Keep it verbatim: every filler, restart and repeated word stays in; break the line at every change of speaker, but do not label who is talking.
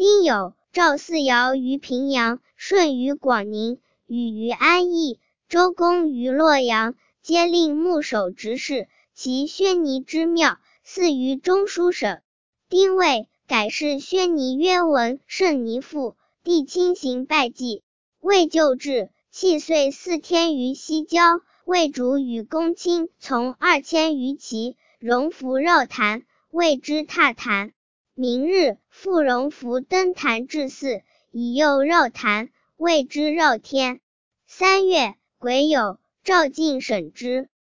君有赵四尧于平阳，舜于广宁，禹于安邑，周公于洛阳，皆令牧守执事。其宣尼之庙，祀于中书省。丁未，改谥宣尼曰文圣尼父，帝亲行拜祭。未就治，弃岁四天于西郊，魏主与公卿从二千余骑，荣服绕坛，谓之踏坛。明日，复荣服登坛至祀，以右绕坛，谓之绕天。三月，癸酉，赵进审之。